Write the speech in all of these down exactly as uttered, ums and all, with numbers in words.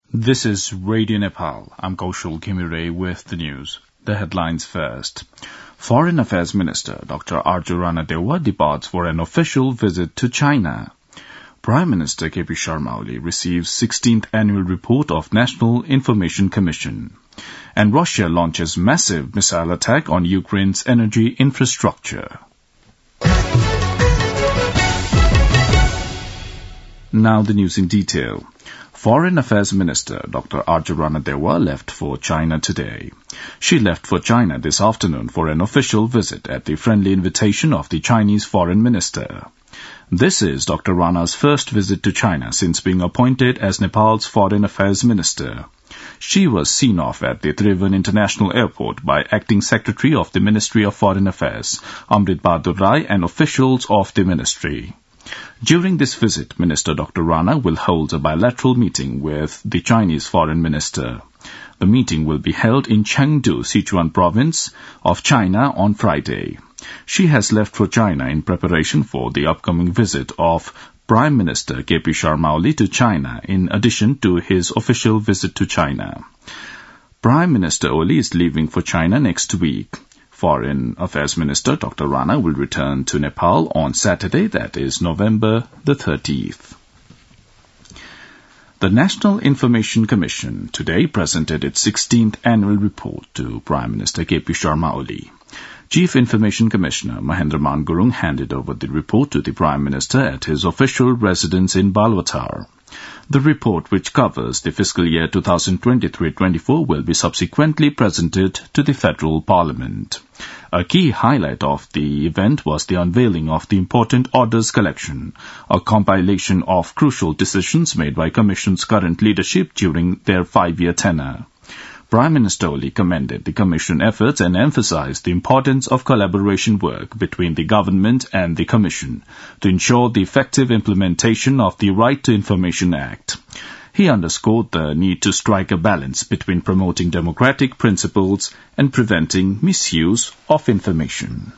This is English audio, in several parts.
This is Radio Nepal. I'm Kaushal Khimire with the news. The headlines first. Foreign Affairs Minister Doctor Arju Ranadewa departs for an official visit to China. Prime Minister K P Sharma Oli receives sixteenth annual report of National Information Commission. And Russia launches massive missile attack on Ukraine's energy infrastructure. Now the news in detail. Foreign Affairs Minister Doctor Arju Ranadewa left for China today. She left for China this afternoon for an official visit at the friendly invitation of the Chinese Foreign Minister. This is Doctor Rana's first visit to China since being appointed as Nepal's Foreign Affairs Minister. She was seen off at the Tribhuvan International Airport by Acting Secretary of the Ministry of Foreign Affairs, Amrit Bahadur Rai, and officials of the ministry. During this visit, Minister Doctor Rana will hold a bilateral meeting with the Chinese Foreign Minister. The meeting will be held in Chengdu, Sichuan province of China on Friday. She has left for China in preparation for the upcoming visit of Prime Minister K P Sharma Oli to China, in addition to his official visit to China. Prime Minister Oli is leaving for China next week. Foreign Affairs Minister Doctor Rana will return to Nepal on Saturday, that is November the thirtieth. The National Information Commission today presented its sixteenth annual report to Prime Minister K P Sharma Oli. Chief Information Commissioner Mahendra Man Gurung handed over the report to the Prime Minister at his official residence in Balwatar. The report, which covers the fiscal year twenty twenty-three twenty-four, will be subsequently presented to the Federal Parliament. A key highlight of the event was the unveiling of the Important Orders Collection, a compilation of crucial decisions made by Commission's current leadership during their five-year tenure. Prime Minister Oli commended the Commission efforts and emphasized the importance of collaboration work between the government and the Commission to ensure the effective implementation of the Right to Information Act. He underscored the need to strike a balance between promoting democratic principles and preventing misuse of information.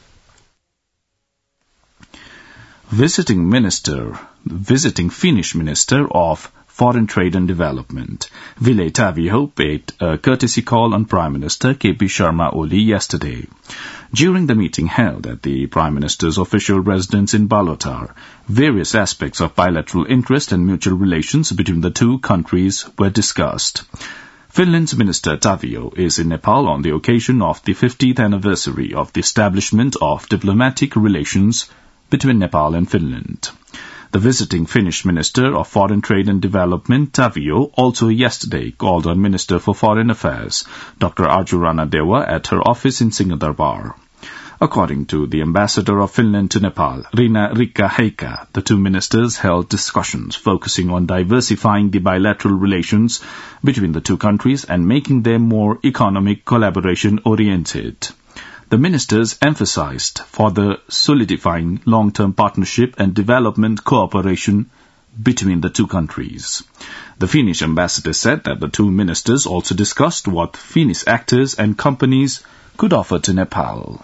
Visiting Minister, visiting Finnish Minister of Foreign Trade and Development, Ville Tavio, paid a courtesy call on Prime Minister K P Sharma Oli yesterday. During the meeting held at the Prime Minister's official residence in Balwatar, various aspects of bilateral interest and mutual relations between the two countries were discussed. Finland's Minister Tavio is in Nepal on the occasion of the fiftieth anniversary of the establishment of diplomatic relations between Nepal and Finland. The visiting Finnish Minister of Foreign Trade and Development, Tavio, also yesterday called on Minister for Foreign Affairs, Doctor Arju Ranadewa, at her office in Singadarbar. According to the Ambassador of Finland to Nepal, Riina-Riikka Heikkilä, the two ministers held discussions focusing on diversifying the bilateral relations between the two countries and making them more economic collaboration-oriented. The ministers emphasized further solidifying long-term partnership and development cooperation between the two countries. The Finnish ambassador said that the two ministers also discussed what Finnish actors and companies could offer to Nepal.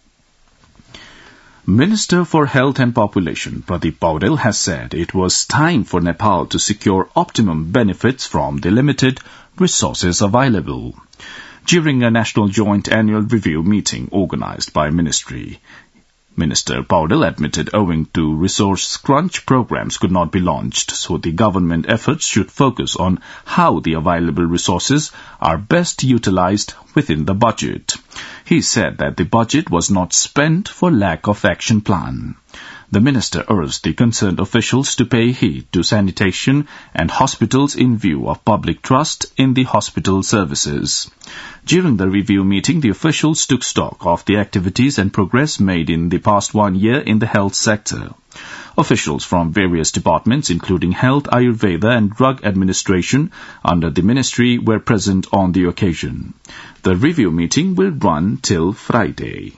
Minister for Health and Population Pradeep Paudel has said it was time for Nepal to secure optimum benefits from the limited resources available. During a national joint annual review meeting organized by Ministry, Minister Paudel admitted owing to resource crunch programs could not be launched, so the government efforts should focus on how the available resources are best utilized within the budget. He said that the budget was not spent for lack of action plan. The minister urged the concerned officials to pay heed to sanitation and hospitals in view of public trust in the hospital services. During the review meeting, the officials took stock of the activities and progress made in the past one year in the health sector. Officials from various departments, including Health, Ayurveda and Drug Administration under the ministry, were present on the occasion. The review meeting will run till Friday.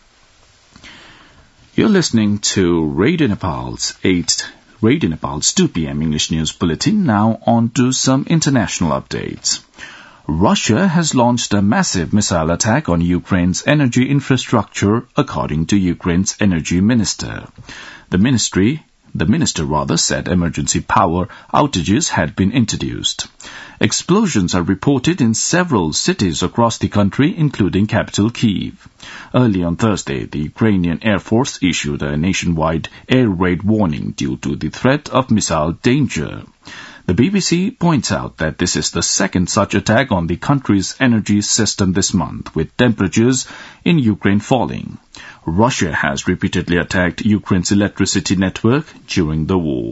You're listening to Radio Nepal's eight, Radio Nepal's two p.m. English News Bulletin. Now on to some international updates. Russia has launched a massive missile attack on Ukraine's energy infrastructure, according to Ukraine's energy minister. The ministry The minister rather said emergency power outages had been introduced. Explosions are reported in several cities across the country, including capital Kyiv. Early on Thursday, the Ukrainian Air Force issued a nationwide air raid warning due to the threat of missile danger. The B B C points out that this is the second such attack on the country's energy system this month, with temperatures in Ukraine falling. Russia has repeatedly attacked Ukraine's electricity network during the war.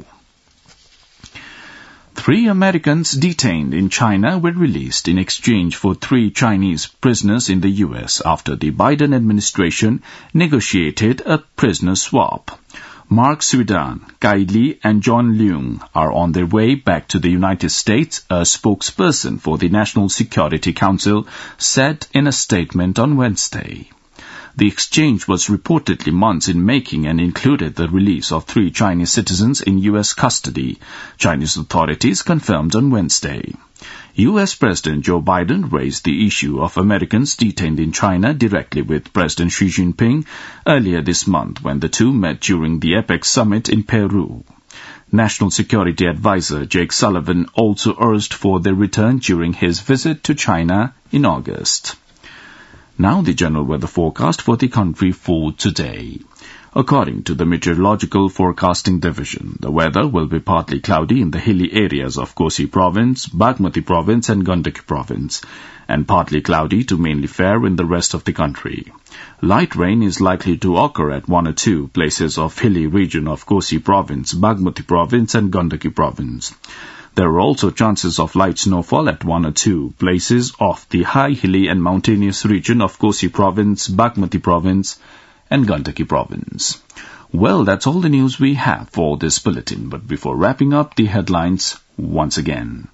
Three Americans detained in China were released in exchange for three Chinese prisoners in the U S after the Biden administration negotiated a prisoner swap. Mark Suidan, Kai Li, and John Leung are on their way back to the United States, a spokesperson for the National Security Council said in a statement on Wednesday. The exchange was reportedly months in making and included the release of three Chinese citizens in U S custody, Chinese authorities confirmed on Wednesday. U S President Joe Biden raised the issue of Americans detained in China directly with President Xi Jinping earlier this month when the two met during the APEC summit in Peru. National Security Advisor Jake Sullivan also urged for their return during his visit to China in August. Now the general weather forecast for the country for today. According to the Meteorological Forecasting Division, the weather will be partly cloudy in the hilly areas of Kosi Province, Bagmati Province and Gandaki Province, and partly cloudy to mainly fair in the rest of the country. Light rain is likely to occur at one or two places of hilly region of Kosi Province, Bagmati Province and Gandaki Province. There are also chances of light snowfall at one or two places of the high hilly and mountainous region of Kosi Province, Bagmati Province and Gandaki Province. Well, that's all the news we have for this bulletin, but before wrapping up, the headlines once again.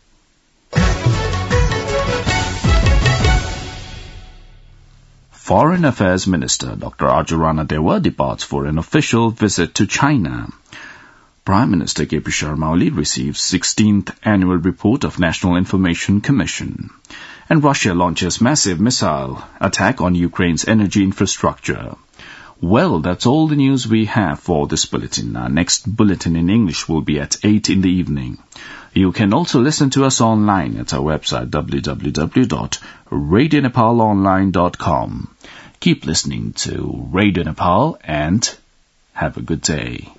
Foreign Affairs Minister Doctor Arjun Ranadeva departs for an official visit to China. Prime Minister K P Sharma Oli receives sixteenth Annual Report of National Information Commission. And Russia launches massive missile attack on Ukraine's energy infrastructure. Well, that's all the news we have for this bulletin. Our next bulletin in English will be at eight in the evening. You can also listen to us online at our website w w w dot radio nepal online dot com. Keep listening to Radio Nepal and have a good day.